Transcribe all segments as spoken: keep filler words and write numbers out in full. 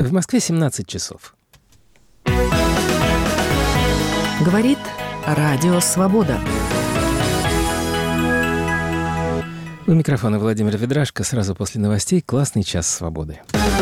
В Москве семнадцать часов. Говорит Радио Свобода. У микрофона Владимир Ведрашко. Сразу после новостей «Классный час свободы».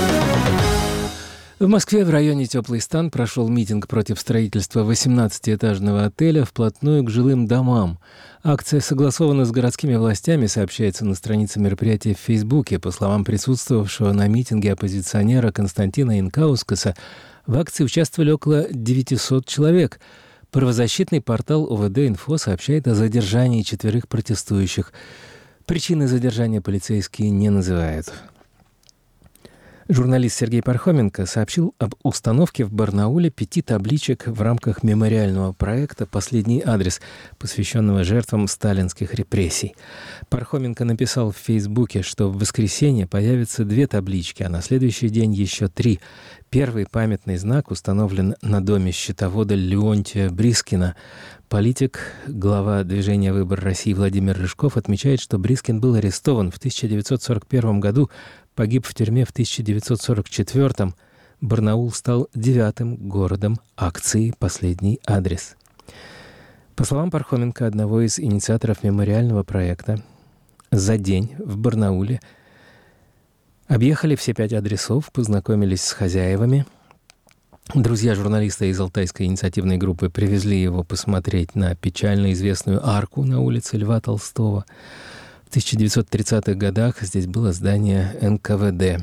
В Москве в районе Теплый стан прошел митинг против строительства восемнадцатиэтажного отеля вплотную к жилым домам. Акция согласована с городскими властями, сообщается на странице мероприятия в Фейсбуке. По словам присутствовавшего на митинге оппозиционера Константина Инкаускаса, в акции участвовали около девятисот человек. Правозащитный портал ОВД-Инфо сообщает о задержании четверых протестующих. Причины задержания полицейские не называют. Журналист Сергей Пархоменко сообщил об установке в Барнауле пяти табличек в рамках мемориального проекта «Последний адрес», посвященного жертвам сталинских репрессий. Пархоменко написал в Фейсбуке, что в воскресенье появятся две таблички, а на следующий день еще три. Первый памятный знак установлен на доме счетовода Леонтия Брискина. Политик, глава движения «Выбор России» Владимир Рыжков отмечает, что Брискин был арестован в тысяча девятьсот сорок первом году, погиб в тюрьме в тысяча девятьсот сорок четвёртом. Барнаул стал девятым городом акции «Последний адрес». По словам Пархоменко, одного из инициаторов мемориального проекта, за день в Барнауле объехали все пять адресов, познакомились с хозяевами. Друзья журналиста из Алтайской инициативной группы привезли его посмотреть на печально известную арку на улице Льва Толстого. В тысяча девятьсот тридцатых годах здесь было здание эн ка вэ дэ.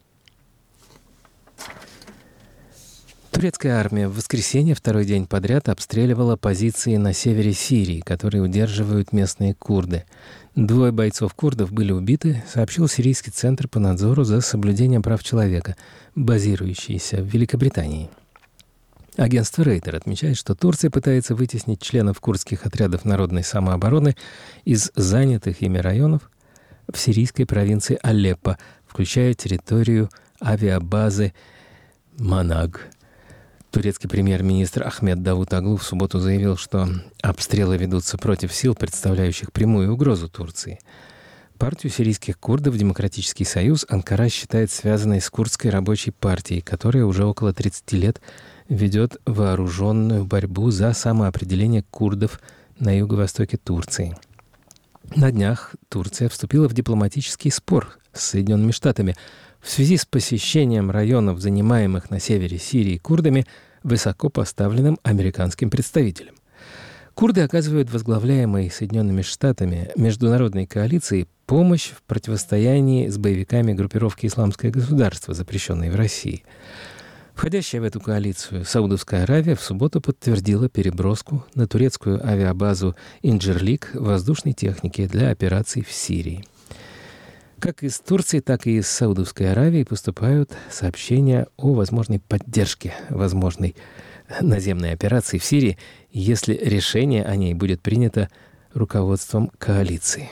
Турецкая армия в воскресенье второй день подряд обстреливала позиции на севере Сирии, которые удерживают местные курды. Двое бойцов-курдов были убиты, сообщил Сирийский центр по надзору за соблюдением прав человека, базирующийся в Великобритании. Агентство Рейтер отмечает, что Турция пытается вытеснить членов курдских отрядов народной самообороны из занятых ими районов в сирийской провинции Алеппо, включая территорию авиабазы Манаг. Турецкий премьер-министр Ахмед Давутоглу в субботу заявил, что обстрелы ведутся против сил, представляющих прямую угрозу Турции. Партию сирийских курдов «Демократический союз» Анкара считает связанной с курдской рабочей партией, которая уже около тридцати лет ведет вооруженную борьбу за самоопределение курдов на юго-востоке Турции. На днях Турция вступила в дипломатический спор с Соединенными Штатами в связи с посещением районов, занимаемых на севере Сирии курдами, высоко поставленным американским представителем. Курды оказывают возглавляемой Соединенными Штатами международной коалиции помощь в противостоянии с боевиками группировки «Исламское государство», запрещенной в России. Входящая в эту коалицию Саудовская Аравия в субботу подтвердила переброску на турецкую авиабазу «Инджирлик» воздушной техники для операций в Сирии. Как из Турции, так и из Саудовской Аравии поступают сообщения о возможной поддержке возможной наземной операции в Сирии, если решение о ней будет принято руководством коалиции.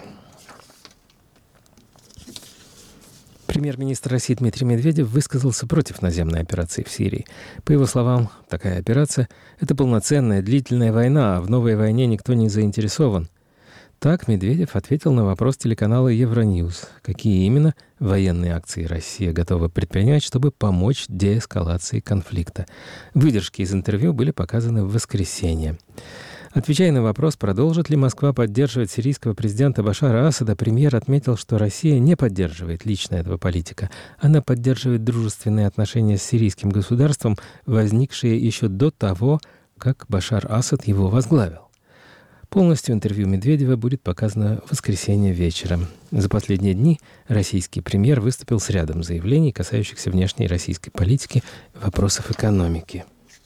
Премьер-министр России Дмитрий Медведев высказался против наземной операции в Сирии. По его словам, такая операция — это полноценная длительная война, а в новой войне никто не заинтересован. Так Медведев ответил на вопрос телеканала Евроньюз, какие именно военные акции Россия готова предпринять, чтобы помочь деэскалации конфликта. Выдержки из интервью были показаны в воскресенье. Отвечая на вопрос, продолжит ли Москва поддерживать сирийского президента Башара Асада, премьер отметил, что Россия не поддерживает лично этого политика. Она поддерживает дружественные отношения с сирийским государством, возникшие еще до того, как Башар Асад его возглавил. Полностью интервью Медведева будет показано в воскресенье вечером. За последние дни российский премьер выступил с рядом заявлений, касающихся внешней российской политики и вопросов экономики.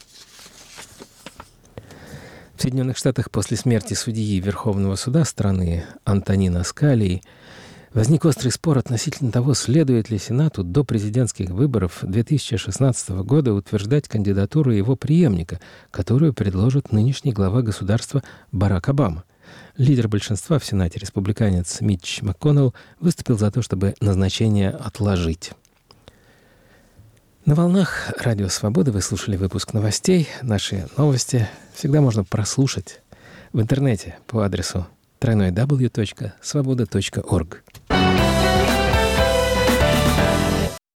В Соединенных Штатах после смерти судьи Верховного суда страны Антонина Скалии возник острый спор относительно того, следует ли Сенату до президентских выборов две тысячи шестнадцатого года утверждать кандидатуру его преемника, которую предложит нынешний глава государства Барак Обама. Лидер большинства в Сенате, республиканец Митч МакКоннелл, выступил за то, чтобы назначение отложить. На волнах Радио Свобода вы слушали выпуск новостей. Наши новости всегда можно прослушать в интернете по адресу дабл ю дабл ю дабл ю точка свобода точка орг.